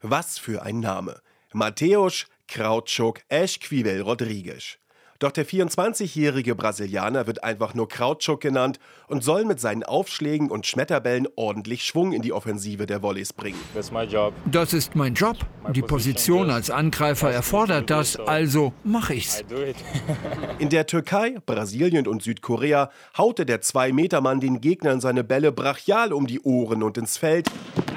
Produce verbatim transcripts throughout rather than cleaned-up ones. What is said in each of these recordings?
Was für ein Name. Mateusz Krautschuk Esquivel Rodrigues. Doch der vierundzwanzigjährige Brasilianer wird einfach nur Krautschuk genannt und soll mit seinen Aufschlägen und Schmetterbällen ordentlich Schwung in die Offensive der Volleys bringen. Das ist mein Job. Die Position als Angreifer erfordert das, also mache ich's. In der Türkei, Brasilien und Südkorea haute der Zwei-Meter-Mann den Gegnern seine Bälle brachial um die Ohren und ins Feld.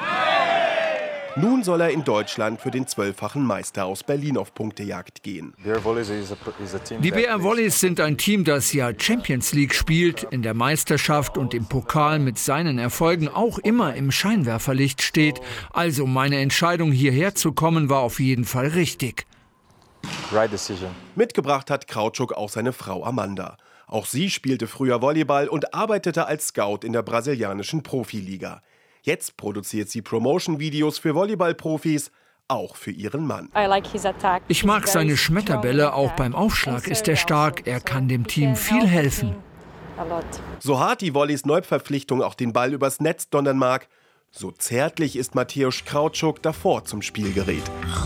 Nun soll er in Deutschland für den zwölffachen Meister aus Berlin auf Punktejagd gehen. Die B R Volleys sind ein Team, das ja Champions League spielt, in der Meisterschaft und im Pokal mit seinen Erfolgen auch immer im Scheinwerferlicht steht. Also meine Entscheidung, hierher zu kommen, war auf jeden Fall richtig. Mitgebracht hat Krautschuk auch seine Frau Amanda. Auch sie spielte früher Volleyball und arbeitete als Scout in der brasilianischen Profiliga. Jetzt produziert sie Promotion-Videos für Volleyball-Profis, auch für ihren Mann. Ich mag seine Schmetterbälle, auch beim Aufschlag ist er stark. Er kann dem Team viel helfen. So hart die Volleys Neuverpflichtung auch den Ball übers Netz donnern mag, so zärtlich ist Mateusz Krautschuk davor zum Spielgerät.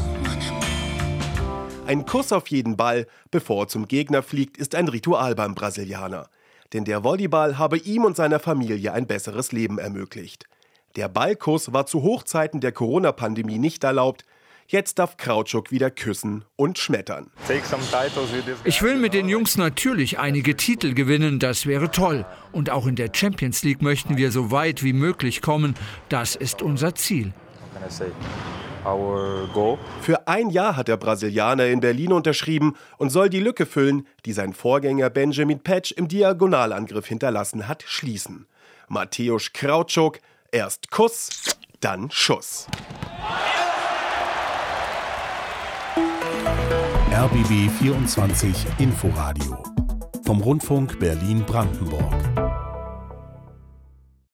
Ein Kuss auf jeden Ball, bevor er zum Gegner fliegt, ist ein Ritual beim Brasilianer. Denn der Volleyball habe ihm und seiner Familie ein besseres Leben ermöglicht. Der Ballkuss war zu Hochzeiten der Corona-Pandemie nicht erlaubt. Jetzt darf Krautschuk wieder küssen und schmettern. Ich will mit den Jungs natürlich einige Titel gewinnen, das wäre toll. Und auch in der Champions League möchten wir so weit wie möglich kommen. Das ist unser Ziel. Für ein Jahr hat der Brasilianer in Berlin unterschrieben und soll die Lücke füllen, die sein Vorgänger Benjamin Petsch im Diagonalangriff hinterlassen hat, schließen. Mateusz Krautschuk, erst Kuss, dann Schuss. R B B vierundzwanzig Inforadio vom Rundfunk Berlin-Brandenburg.